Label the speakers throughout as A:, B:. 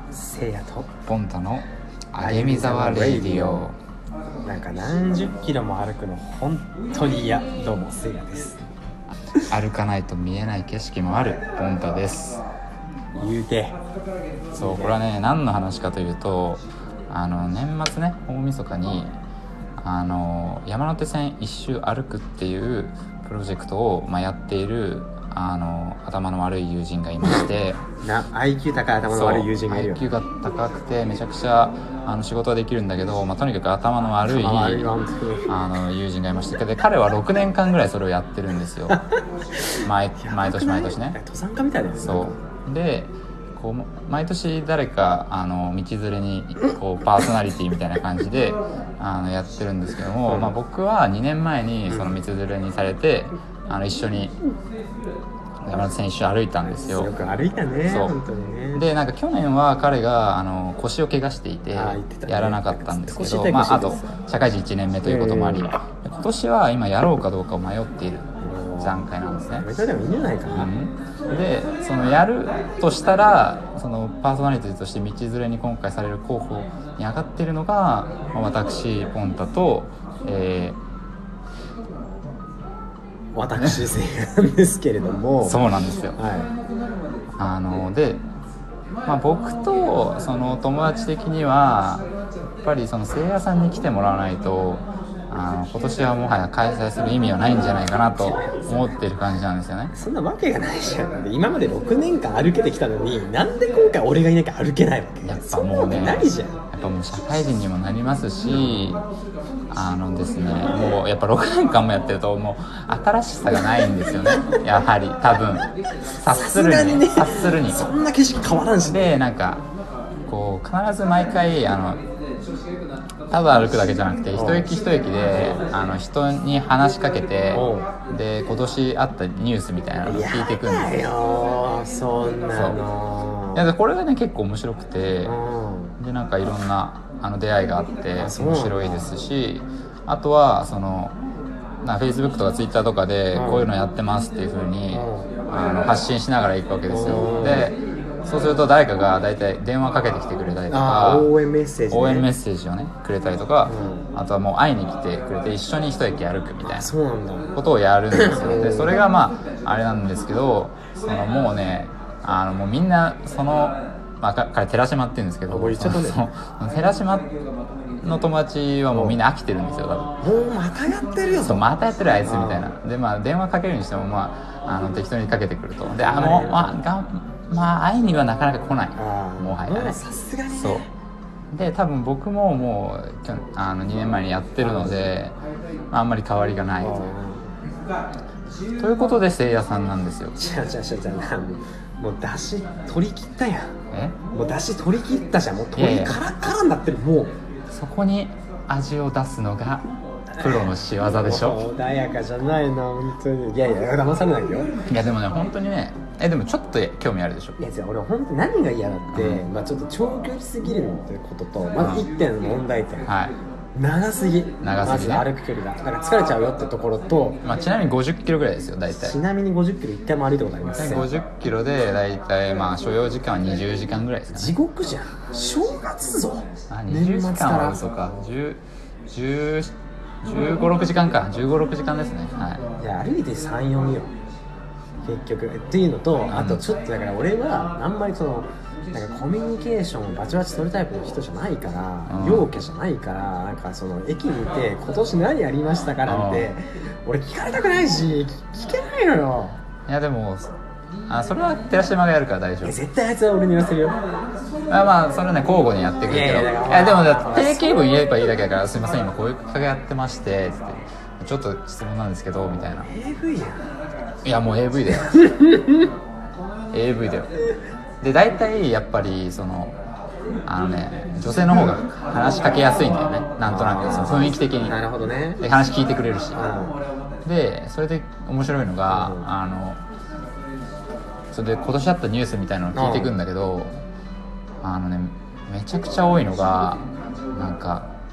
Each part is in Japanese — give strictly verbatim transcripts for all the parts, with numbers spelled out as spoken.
A: せいやと
B: ポンタのあげみざわレイディオ。
A: なんか何十キロも歩くの本当に嫌。どうもせいやです。
B: 歩かないと見えない景色もあるポンタです。
A: 言うて
B: そうこれはね何の話かというと、あの年末ね大晦日にあの山手線一周歩くっていうプロジェクトを、まあ、やっているあの頭の悪い友人がいまして
A: な アイキュー 高い頭の悪い友人がいるよ。
B: アイキュー が高くてめちゃくちゃあの仕事はできるんだけど、まあ、とにかく頭の悪いあの友人がいまして、で彼はろくねんかんぐらいそれをやってるんですよ毎, 毎年毎年ね。
A: 登山家みたいだよね。
B: そうでこう毎年誰かあの道連れにこうパーソナリティみたいな感じであのやってるんですけども、まあ、僕はにねんまえにその道連れにされてあの一緒に山手線一周歩いたんですよ。
A: よく歩いたね。
B: そう
A: 本当にね。
B: でなんか去年は彼があの腰を怪我していて
A: あ、ね、
B: やらなかったんですけど、
A: ね、
B: まあ、あと社会人いちねんめということもあり、今年は今やろうかどうかを迷っている段階なんですね。
A: それでもいいんじゃないかな、うん、
B: でそのやるとしたらそのパーソナリティとして道連れに今回される候補に上がっているのが、まあ、私ポンタと、えー
A: 私せいやなんですけれども
B: そうなんですよ、
A: はい、
B: あので、まあ、僕とその友達的にはやっぱりそのせいやさんに来てもらわないとあの今年はもはや開催する意味はないんじゃないかなと思っている感じなんですよね。
A: そんなわけがないじゃん。今までろくねんかん歩けてきたのになんで今回俺がいなきゃ歩けないわけ。
B: やっぱもうね
A: ないじゃん。
B: やっぱもう社会人にもなりますし、あのですねもうやっぱろくねんかんもやってるともう新しさがないんですよねやはり多分察するに、ね、察するに
A: そんな景色変わらんし、
B: ね、でなんかこう必ず毎回あのただ歩くだけじゃなくて一駅一駅であの人に話しかけてで今年あったニュースみたいなのを聞いていくんですよ。
A: やだよそんなの。
B: いやこれがね結構面白くて、でなんかいろんなあの出会いがあって面白いですし、あとはそのな Facebook とか Twitter とかでこういうのやってますっていう風にあの発信しながら行くわけですよ。でそうすると誰かが大体電話かけてきてくれたりとか
A: 応援メッセージ、ね、
B: 応援メッセージをねくれたりとか、うん、あとはもう会いに来てくれて一緒に一駅歩くみたいなことをやるんですよ。でそれがまああれなんですけど、そのもうねあのもうみんなその、まあ、彼寺島って言うんですけど、
A: 言っちゃったね、
B: その寺島の友達はもうみんな飽きてるんですよ。多
A: 分もうまたやってるよ。
B: そうまたやってるあいつみたいな。でまあ電話かけるにしてもまああの適当にかけてくると、であもうまあがまあ会いにはなかなか来ない、もはやね。
A: さすがにね。
B: そうで多分僕ももうあのにねんまえにやってるので、まあ、あんまり変わりがないというということでせいやさんなんですよ。
A: 違う違う違う違う、もう出汁取り切ったやん。
B: え
A: もう出汁取り切ったじゃん。もう取りカラカラになってる。もう
B: そこに味を出すのがプロの仕業でしょ。
A: 穏やかじゃないな本当に。いやいや騙されないよ。
B: いやでもね本当にねえでもちょっと興味あるでしょ。
A: いや俺本当に何が嫌だって、うんまあ、ちょっと長距離すぎるのっていうことと、まずいってんの問題点、はい、長すぎ
B: 長すぎ、ね、
A: まず歩く距離がだから疲れちゃうよってところと、
B: まあ、ちなみにごじゅっキロぐらいですよ大体。
A: ちなみにごじゅっキロいっかいも歩いたことあります
B: ごじゅっキロで大体まあ所要時間はにじゅうじかんぐらいですかね。
A: 地獄じゃん。正月ぞ。
B: あにじゅうじかんは嘘かじゅう、じゅう、じゅうご、ろくじかんかじゅうご、ろくじかんですね。はい。
A: いや歩いてさん、よんよ結局っていうのと、あとちょっとだから俺はあんまりそのなんかコミュニケーションをバチバチ取るタイプの人じゃないから、うん、陽キャじゃないから、なんかその駅にいて今年何やりましたかなんて俺聞かれたくないし聞けないのよ。
B: いやでもあそれは寺島がやるから大丈夫。
A: 絶対あいつは俺に言わせるよ。
B: あまあそれはね交互にやってくるけど、いやいや、いやでも定型文言えばいいだけだからすいません今こういう企画やってましてつってちょっと質問なんですけどみたいな。
A: エーブイ やん。
B: いやもう エーブイ だよエーブイ だよ。で大体やっぱりそのあのね女性の方が話しかけやすいんだよね。なんとなくその雰囲気的に。
A: なるほどね。
B: で話聞いてくれるし、でそれで面白いのが、うん、あのそれで今年あったニュースみたいなのを聞いていくんだけど、あのねめちゃくちゃ多いのがなんか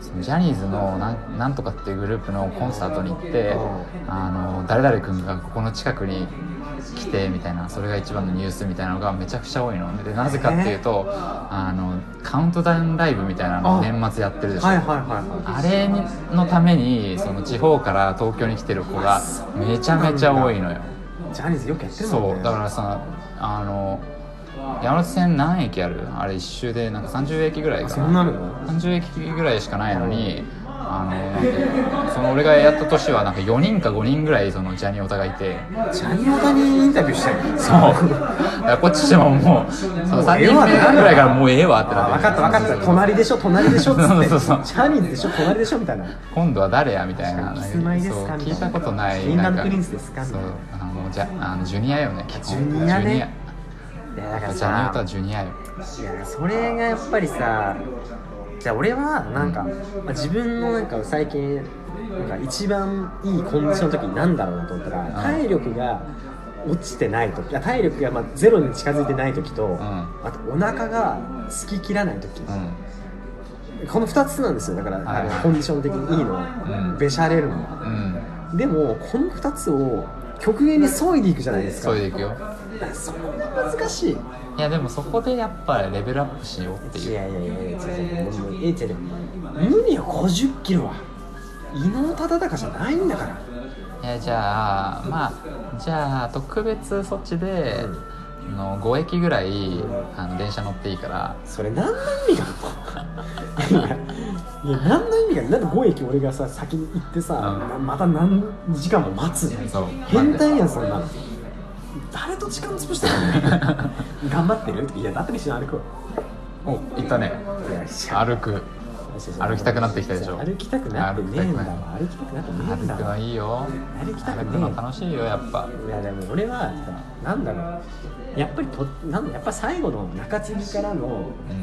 B: そのジャニーズのなんなんとかっていうグループのコンサートに行って、あの誰々君がここの近くに来てみたいな、それが一番のニュースみたいなのがめちゃくちゃ多いので、なぜかっていうと、あのカウントダウンライブみたいなのを年末やってるでしょ。
A: はいはいはいはい。
B: あれのためにその地方から東京に来てる子がめちゃめちゃ多いのよ。
A: ジャニーズよくやってるもんね。
B: そうだからさ、あの山手線何駅ある？あれ一周でなんかさんじゅうえきぐらいかな。
A: そんなの
B: さんじゅうえきぐらいしかないのに、あのなんてその俺がやった年はなんかよにんかごにんぐらいそのジャニオタがいて、
A: ジャニオタにインタビューしたい。
B: そうだからこっちしてももうそのさんにんめぐらいからもうええわってなって、
A: 分かった分かった隣でしょ隣でしょっつって
B: そうそうそう
A: ジャニーズでしょ隣でしょみたいな、
B: 今度は誰やみたいな、
A: キスマイですか
B: そう
A: みたいな、
B: 聞いたことない、
A: ミンガンプリンスですかみ
B: そう
A: たいな、
B: あのじゃあのジュニアよね、
A: ジュニアね。いやだから
B: ジャニオタ
A: さ、
B: はジュニアよ。
A: いやそれがやっぱりさ、じゃあ俺はなんか、まあ、自分のなんか最近なんか一番いいコンディションの時になんだろうなと思ったら、体力が落ちてない時、体力がまあゼロに近づいてない時と、
B: うん、
A: あとお腹がすききらない時、
B: うん、
A: このふたつなんですよ。だから、
B: はい、
A: あのコンディション的にいいのは、うん、べしゃれるのは、うん、でもこのふたつを極限に削いでいくじゃないですか。
B: 削いでいくよ。
A: そんな難しい。い
B: やでもそこでやっぱレベルアップしようっていう。
A: いやいやいやいや違う違うもうえ違う無理よ。ごじゅっキロは伊能忠敬じゃないんだから。
B: いやじゃあまあじゃあ特別そっちで、うん、のごえきぐらい、うん、あの電車乗っていいから。
A: それ何の意味があるの？いやいや何の意味がある？なんでごえき俺がさ先に行ってさ、うん、また何時間も待つの？そう変態やんそんなの。誰と時間潰してるの？頑張ってる？いやだったら一緒に歩こう。
B: お行ったね。歩く歩きたくなってきたでしょ。
A: 歩きたくなってねえんだわ。歩きたくなってねえんだわ。
B: 歩くのいいよ。
A: 歩きたくねえ。
B: 歩くの楽しいよやっぱ。
A: いやでも俺はさ、なんだろう、やっぱりとなんやっぱ最後の中継ぎからの、うん、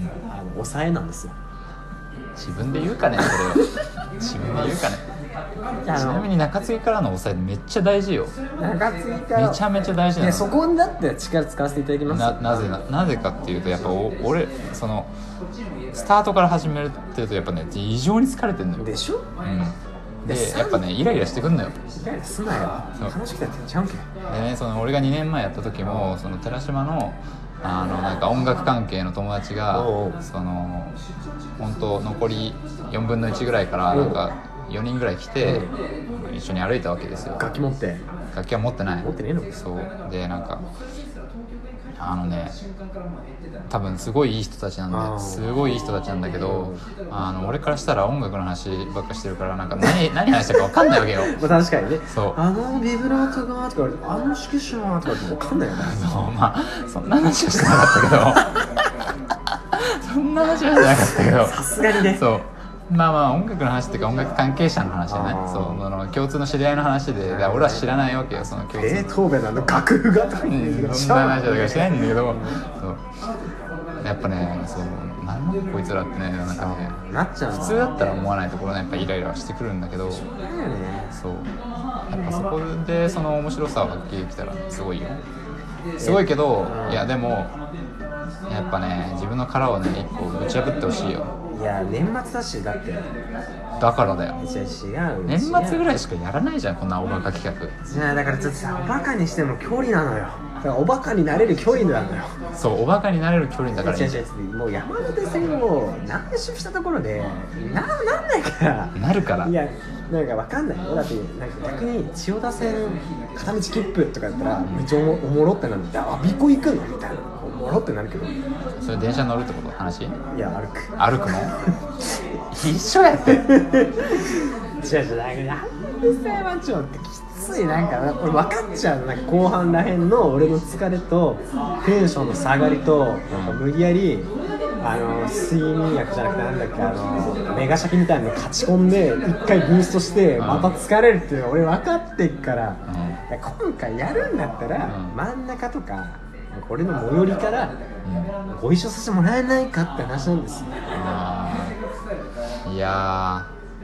A: あの抑えなんですよ。
B: 自分で言うかねそれは。自分で言うかね。ちなみに中継ぎからの抑えめっちゃ大事よ。
A: 中継ぎから
B: めちゃめちゃ大事なの。
A: いやそこにだって力使わせていただきます。
B: な, なぜ な, なぜかっていうとやっぱお俺そのスタートから始めるっていうとやっぱね異常に疲れてるのよ。
A: でしょ、
B: うん、でやっぱねイライラしてくんのよ。
A: イライラすなよ。楽しくやってんちゃうんけ。
B: でねその俺がにねんまえやった時もその寺島のあのなんか音楽関係の友達がその本当残りよんぶんのいちぐらいからなんかよにんぐらい来て、うん、一緒に歩いたわけですよ。
A: 楽器持って？
B: 楽器は持ってない。
A: 持ってねえの？
B: そうでなんかあのね多分すごいいい人たちなんだよ。すごいいい人たちなんだけど、あの俺からしたら音楽の話ばっかしてるからなんか何何話したか分かんないわけよ。
A: まあ確かにね。
B: そう
A: あのビブラートがとかあの指揮者がとかって分かんないよね。
B: そうまあそんな話はしてなかったけどそんな話はしてなかったけど
A: さすがにね。
B: そうまあまあ音楽の話っていうか音楽関係者の話だね。そうあの共通の知り合いの話で俺は知らないわけよ。その共通
A: ベートーベンのあの楽譜がとか言って
B: るそんな話とかしてないんだけどそうやっぱねそうなんだこいつらってねなんかね
A: なっちゃう
B: 普通だったら思わないところねやっぱイライラしてくるんだけどそうやっぱそこでその面白さを発揮できたらすごいよ。すごいけどいやでもやっぱね自分の殻をね一個ぶち破ってほしいよ。
A: いや年末だしだって
B: だからだよ。
A: 違う違う
B: 年末ぐらいしかやらないじゃんこんなおバカ企画。
A: じゃあだからちょっとさおバカにしても距離なのよ。だからおバカになれる距離なのよ。
B: そうおバカになれる距離だからいい。
A: 違う違うもう山手線を何周したところでななんないから
B: なるから。
A: いやなんかわかんないよ。だってなんか逆に千代田線片道切符とかやったらめっちゃおもおもろってなるんで、あ我孫子行くのみたいなおもろってなるけど、
B: それ電車乗るってこと話？い
A: や歩く
B: 歩くの一緒やって違う
A: 違う違うなんでさまちょっときついなんか俺分かっちゃう。なんか後半らへんの俺の疲れとテンションの下がりとなんか無理やりあの睡眠薬じゃなくてなんだっけあのメガシャキみたいなの勝ち込んで一回ブーストしてまた疲れるっていうの俺分かってっから、うん、今回やるんだったら、うん、真ん中とか俺の最寄りから、うん、ご一緒させてもらえないかって話なんですよ。
B: いや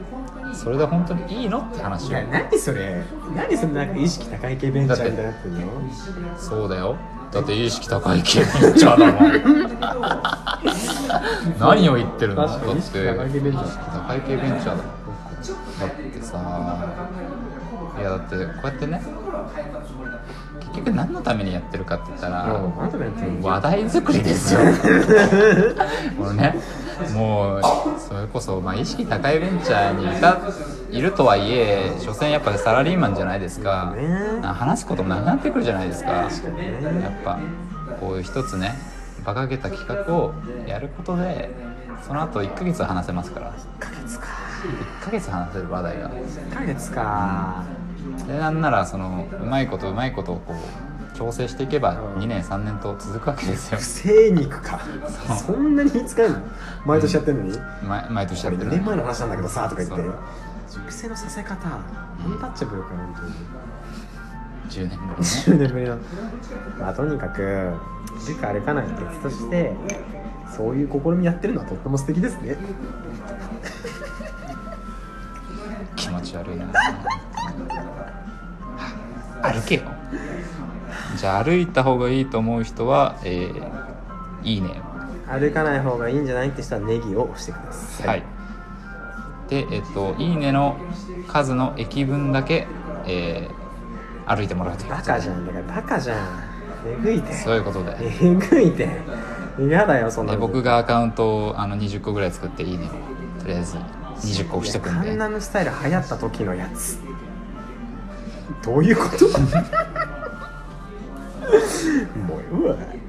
B: それで本当にいいのって話よ。
A: いや何それ、何そんななんか意識高い系ベンチャーみたいになってんの。
B: そうだよ、だって意識高い系ベンチャーだもん何を言ってるの。だって意識高い系ベンチャー、意識高い系ベンチャーだもん。だってさ、いやだってこうやってね、結局何のためにやってるかって言ったら、
A: うん、何のためにやってるの。
B: 話題作りですよこのね、もうそれこそ、まあ、意識高いベンチャーにいたいるとはいえ、所詮やっぱサラリーマンじゃないですか、
A: ね、
B: 話すこともなくなってくるじゃないですか。
A: 確かにね、
B: やっぱこういう一つね馬鹿げた企画をやることで、その後いっかげつは話せますから。いっ
A: いっかげつか、
B: かげつ話せる話題が、
A: いっかげつか、
B: でなんならそのうまいことうまいことをこう調整していけば
A: うん
B: にねんさんねんと続くわけですよ。
A: 不正肉か、そんなに使えるの、毎年やってるのに、
B: 毎毎年やってる
A: にねんまえの話なんだけどさとか言って
B: そう、
A: 熟成のさせ方アンタッチャブルか、本当に
B: じゅうねんぶりね
A: じゅうねんぶりの、まあとにかく歩く歩かない別として、そういう試みやってるのはとっても素敵ですね。
B: 気持ち悪いな歩けよ。じゃあ歩いた方がいいと思う人は、えー、いいね
A: 歩かない方がいいんじゃないって人はネギを押してください。
B: はい、でえっといいねの数の駅分だけ、えー、歩いてもらうという
A: バカじゃん、だからバカじゃん、えぐいて、
B: そういうことで、
A: えぐいて、嫌だよそんな
B: で
A: の。
B: 僕がアカウントをあのにじゅっこぐらい作っていいねをとりあえずにじゅっこ押してくん
A: カ
B: で、
A: ンナムスタイル流行った時のやつ、どういうこともううわ